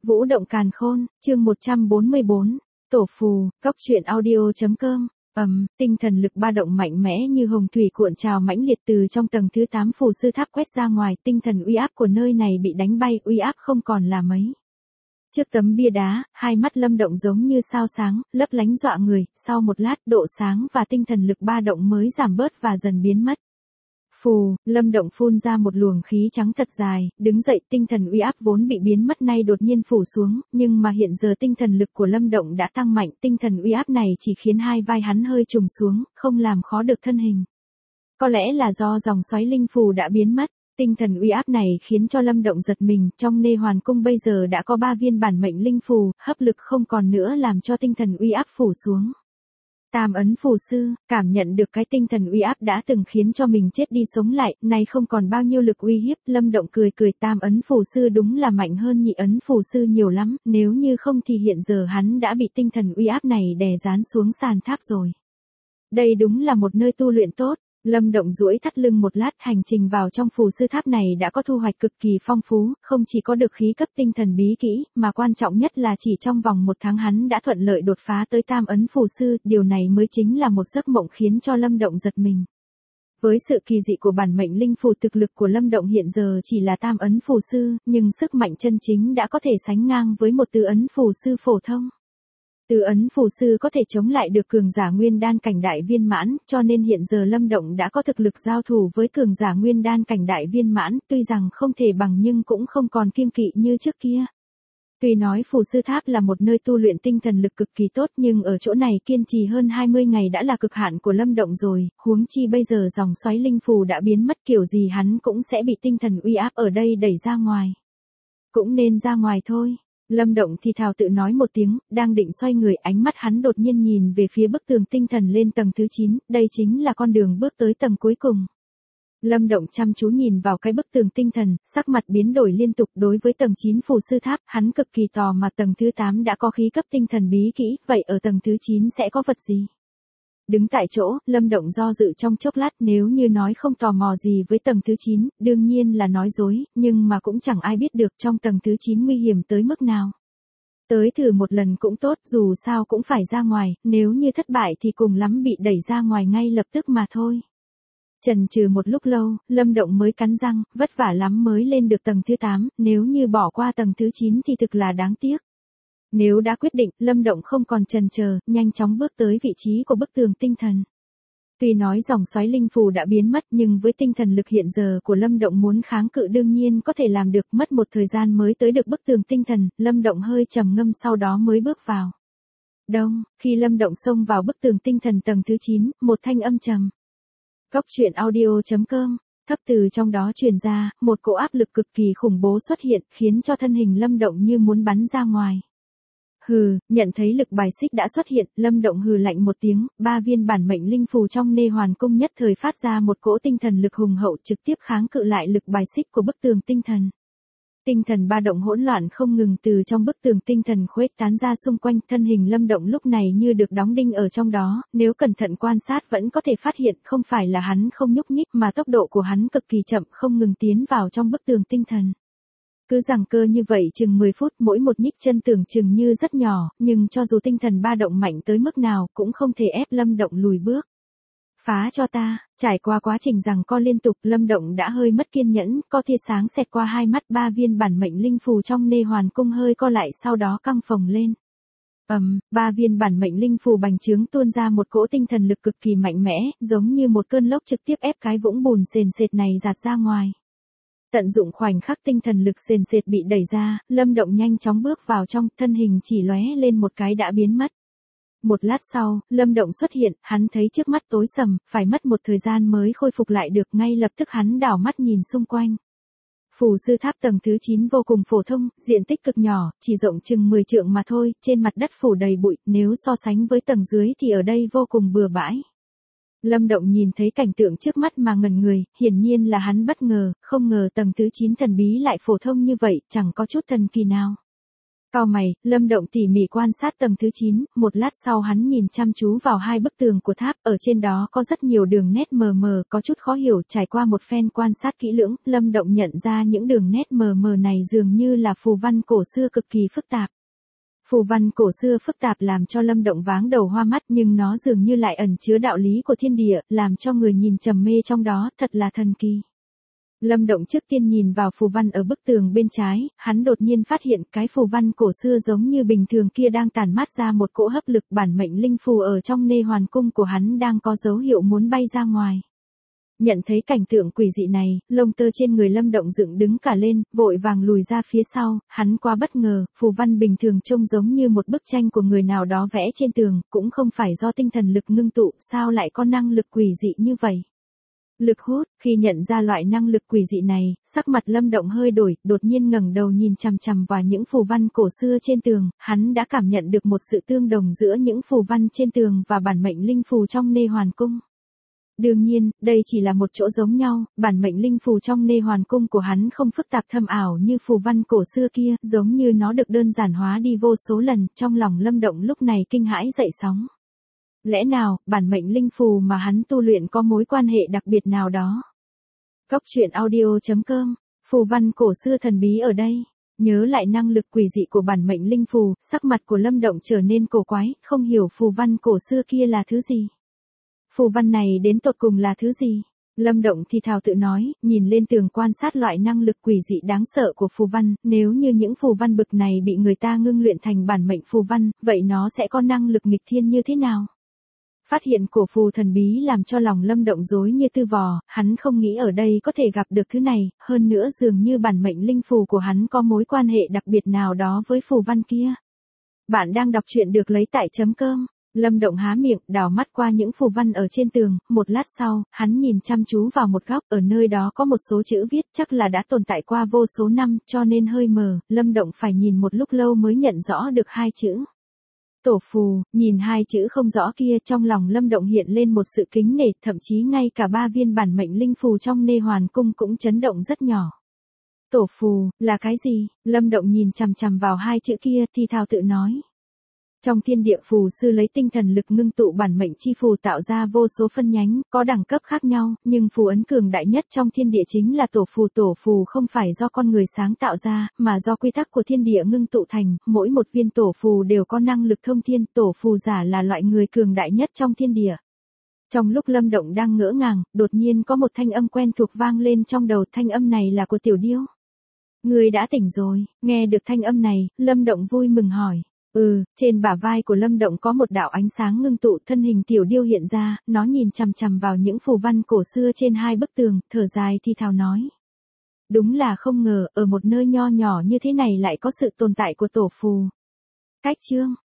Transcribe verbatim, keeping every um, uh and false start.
Vũ động càn khôn, chương một trăm bốn mươi bốn, tổ phù, cóc truyện audio.com. Ầm, tinh thần lực ba động mạnh mẽ như hồng thủy cuộn trào mãnh liệt từ trong tầng thứ tám phù sư tháp quét ra ngoài, tinh thần uy áp của nơi này bị đánh bay, uy áp không còn là mấy. Trước tấm bia đá, hai mắt Lâm Động giống như sao sáng, lấp lánh dọa người, sau một lát, độ sáng và tinh thần lực ba động mới giảm bớt và dần biến mất. Phù, Lâm Động phun ra một luồng khí trắng thật dài, đứng dậy, tinh thần uy áp vốn bị biến mất nay đột nhiên phủ xuống, nhưng mà hiện giờ tinh thần lực của Lâm Động đã tăng mạnh, tinh thần uy áp này chỉ khiến hai vai hắn hơi trùng xuống, không làm khó được thân hình. Có lẽ là do dòng xoáy linh phù đã biến mất, tinh thần uy áp này khiến cho Lâm Động giật mình, trong Nê Hoàn Cung bây giờ đã có ba viên bản mệnh linh phù, hấp lực không còn nữa làm cho tinh thần uy áp phủ xuống. Tam ấn phù sư, cảm nhận được cái tinh thần uy áp đã từng khiến cho mình chết đi sống lại, nay không còn bao nhiêu lực uy hiếp, Lâm Động cười cười, tam ấn phù sư đúng là mạnh hơn nhị ấn phù sư nhiều lắm, nếu như không thì hiện giờ hắn đã bị tinh thần uy áp này đè dán xuống sàn tháp rồi. Đây đúng là một nơi tu luyện tốt. Lâm Động duỗi thắt lưng một lát, hành trình vào trong phù sư tháp này đã có thu hoạch cực kỳ phong phú, không chỉ có được khí cấp tinh thần bí kỹ, mà quan trọng nhất là chỉ trong vòng một tháng hắn đã thuận lợi đột phá tới tam ấn phù sư, điều này mới chính là một giấc mộng khiến cho Lâm Động giật mình. Với sự kỳ dị của bản mệnh linh phù, thực lực của Lâm Động hiện giờ chỉ là tam ấn phù sư, nhưng sức mạnh chân chính đã có thể sánh ngang với một tứ ấn phù sư phổ thông. Tứ ấn phù sư có thể chống lại được cường giả nguyên đan cảnh đại viên mãn, cho nên hiện giờ Lâm Động đã có thực lực giao thủ với cường giả nguyên đan cảnh đại viên mãn, tuy rằng không thể bằng nhưng cũng không còn kiêng kỵ như trước kia. Tuy nói phù sư tháp là một nơi tu luyện tinh thần lực cực kỳ tốt, nhưng ở chỗ này kiên trì hơn hai mươi ngày đã là cực hạn của Lâm Động rồi, huống chi bây giờ dòng xoáy linh phù đã biến mất, kiểu gì hắn cũng sẽ bị tinh thần uy áp ở đây đẩy ra ngoài. Cũng nên ra ngoài thôi. Lâm Động thì thào tự nói một tiếng, đang định xoay người, ánh mắt hắn đột nhiên nhìn về phía bức tường tinh thần lên tầng thứ chín, đây chính là con đường bước tới tầng cuối cùng. Lâm Động chăm chú nhìn vào cái bức tường tinh thần, sắc mặt biến đổi liên tục, đối với tầng chín phù sư tháp, hắn cực kỳ tò mò tầng thứ tám đã có khí cấp tinh thần bí kỹ, vậy ở tầng thứ chín sẽ có vật gì? Đứng tại chỗ, Lâm Động do dự trong chốc lát, nếu như nói không tò mò gì với tầng thứ chín, đương nhiên là nói dối, nhưng mà cũng chẳng ai biết được trong tầng thứ chín nguy hiểm tới mức nào. Tới thử một lần cũng tốt, dù sao cũng phải ra ngoài, nếu như thất bại thì cùng lắm bị đẩy ra ngoài ngay lập tức mà thôi. Chần chừ một lúc lâu, Lâm Động mới cắn răng, vất vả lắm mới lên được tầng thứ tám, nếu như bỏ qua tầng thứ chín thì thực là đáng tiếc. Nếu đã quyết định, Lâm Động không còn chần chờ, nhanh chóng bước tới vị trí của bức tường tinh thần. Tuy nói dòng xoáy linh phù đã biến mất, nhưng với tinh thần lực hiện giờ của Lâm Động muốn kháng cự đương nhiên có thể làm được, mất một thời gian mới tới được bức tường tinh thần, Lâm Động hơi trầm ngâm sau đó mới bước vào. Đông, khi Lâm Động xông vào bức tường tinh thần tầng thứ chín, một thanh âm trầm. Cóc truyện audio.com, thấp từ trong đó truyền ra, một cỗ áp lực cực kỳ khủng bố xuất hiện, khiến cho thân hình Lâm Động như muốn bắn ra ngoài. Hừ, nhận thấy lực bài xích đã xuất hiện, Lâm Động hừ lạnh một tiếng, ba viên bản mệnh linh phù trong Nê Hoàn Cung nhất thời phát ra một cỗ tinh thần lực hùng hậu trực tiếp kháng cự lại lực bài xích của bức tường tinh thần. Tinh thần ba động hỗn loạn không ngừng từ trong bức tường tinh thần khuếch tán ra xung quanh, thân hình Lâm Động lúc này như được đóng đinh ở trong đó, nếu cẩn thận quan sát vẫn có thể phát hiện không phải là hắn không nhúc nhích mà tốc độ của hắn cực kỳ chậm, không ngừng tiến vào trong bức tường tinh thần. Cứ giằng cơ như vậy chừng mười phút, mỗi một nhích chân tưởng chừng như rất nhỏ, nhưng cho dù tinh thần ba động mạnh tới mức nào cũng không thể ép Lâm Động lùi bước. Phá cho ta, trải qua quá trình giằng co liên tục, Lâm Động đã hơi mất kiên nhẫn, có tia sáng xẹt qua hai mắt, ba viên bản mệnh linh phù trong Nê Hoàn Cung hơi co lại sau đó căng phồng lên. Ầm, um, ba viên bản mệnh linh phù bành trướng tuôn ra một cỗ tinh thần lực cực kỳ mạnh mẽ, giống như một cơn lốc trực tiếp ép cái vũng bùn sền sệt này dạt ra ngoài. Tận dụng khoảnh khắc tinh thần lực sền sệt bị đẩy ra, Lâm Động nhanh chóng bước vào trong, thân hình chỉ lóe lên một cái đã biến mất. Một lát sau, Lâm Động xuất hiện, hắn thấy trước mắt tối sầm, phải mất một thời gian mới khôi phục lại được, ngay lập tức hắn đảo mắt nhìn xung quanh. Phù sư tháp tầng thứ chín vô cùng phổ thông, diện tích cực nhỏ, chỉ rộng chừng mười trượng mà thôi, trên mặt đất phủ đầy bụi, nếu so sánh với tầng dưới thì ở đây vô cùng bừa bãi. Lâm Động nhìn thấy cảnh tượng trước mắt mà ngẩn người, hiển nhiên là hắn bất ngờ, không ngờ tầng thứ chín thần bí lại phổ thông như vậy, chẳng có chút thần kỳ nào. Cau mày, Lâm Động tỉ mỉ quan sát tầng thứ chín, một lát sau hắn nhìn chăm chú vào hai bức tường của tháp, ở trên đó có rất nhiều đường nét mờ mờ, có chút khó hiểu, trải qua một phen quan sát kỹ lưỡng, Lâm Động nhận ra những đường nét mờ mờ này dường như là phù văn cổ xưa cực kỳ phức tạp. Phù văn cổ xưa phức tạp làm cho Lâm Động váng đầu hoa mắt, nhưng nó dường như lại ẩn chứa đạo lý của thiên địa, làm cho người nhìn trầm mê trong đó, thật là thần kỳ. Lâm Động trước tiên nhìn vào phù văn ở bức tường bên trái, hắn đột nhiên phát hiện cái phù văn cổ xưa giống như bình thường kia đang tản mát ra một cỗ hấp lực, bản mệnh linh phù ở trong nê hoàn cung của hắn đang có dấu hiệu muốn bay ra ngoài. Nhận thấy cảnh tượng quỷ dị này, lông tơ trên người Lâm Động dựng đứng cả lên, vội vàng lùi ra phía sau, hắn quá bất ngờ, phù văn bình thường trông giống như một bức tranh của người nào đó vẽ trên tường, cũng không phải do tinh thần lực ngưng tụ, sao lại có năng lực quỷ dị như vậy. Lực hút, khi nhận ra loại năng lực quỷ dị này, sắc mặt Lâm Động hơi đổi, đột nhiên ngẩng đầu nhìn chằm chằm vào những phù văn cổ xưa trên tường, hắn đã cảm nhận được một sự tương đồng giữa những phù văn trên tường và bản mệnh linh phù trong nê hoàn cung. Đương nhiên, đây chỉ là một chỗ giống nhau, bản mệnh linh phù trong nê hoàn cung của hắn không phức tạp thâm ảo như phù văn cổ xưa kia, giống như nó được đơn giản hóa đi vô số lần, trong lòng Lâm Động lúc này kinh hãi dậy sóng. Lẽ nào, bản mệnh linh phù mà hắn tu luyện có mối quan hệ đặc biệt nào đó? Cốc truyện audio chấm com, phù văn cổ xưa thần bí ở đây. Nhớ lại năng lực quỷ dị của bản mệnh linh phù, sắc mặt của Lâm Động trở nên cổ quái, không hiểu phù văn cổ xưa kia là thứ gì. Phù văn này đến tột cùng là thứ gì? Lâm Động thì thào tự nói, nhìn lên tường quan sát loại năng lực quỷ dị đáng sợ của phù văn, nếu như những phù văn bực này bị người ta ngưng luyện thành bản mệnh phù văn, vậy nó sẽ có năng lực nghịch thiên như thế nào? Phát hiện cổ phù thần bí làm cho lòng Lâm Động rối như tơ vò, hắn không nghĩ ở đây có thể gặp được thứ này, hơn nữa dường như bản mệnh linh phù của hắn có mối quan hệ đặc biệt nào đó với phù văn kia. Bạn đang đọc truyện được lấy tại chấm com. Lâm Động há miệng, đảo mắt qua những phù văn ở trên tường, một lát sau, hắn nhìn chăm chú vào một góc, ở nơi đó có một số chữ viết, chắc là đã tồn tại qua vô số năm, cho nên hơi mờ, Lâm Động phải nhìn một lúc lâu mới nhận rõ được hai chữ. Tổ phù, nhìn hai chữ không rõ kia, trong lòng Lâm Động hiện lên một sự kính nể, thậm chí ngay cả ba viên bản mệnh linh phù trong nê hoàn cung cũng chấn động rất nhỏ. Tổ phù, là cái gì? Lâm Động nhìn chằm chằm vào hai chữ kia, thì thào tự nói. Trong thiên địa phù sư lấy tinh thần lực ngưng tụ bản mệnh chi phù tạo ra vô số phân nhánh, có đẳng cấp khác nhau, nhưng phù ấn cường đại nhất trong thiên địa chính là tổ phù. Tổ phù không phải do con người sáng tạo ra, mà do quy tắc của thiên địa ngưng tụ thành, mỗi một viên tổ phù đều có năng lực thông thiên, tổ phù giả là loại người cường đại nhất trong thiên địa. Trong lúc Lâm Động đang ngỡ ngàng, đột nhiên có một thanh âm quen thuộc vang lên trong đầu, thanh âm này là của Tiểu Điêu. Người đã tỉnh rồi, nghe được thanh âm này, Lâm Động vui mừng hỏi. Ừ, trên bả vai của Lâm Động có một đạo ánh sáng ngưng tụ, thân hình Tiểu Điêu hiện ra, nó nhìn chằm chằm vào những phù văn cổ xưa trên hai bức tường, thở dài thì thào nói. Đúng là không ngờ, ở một nơi nho nhỏ như thế này lại có sự tồn tại của tổ phù. Cách chương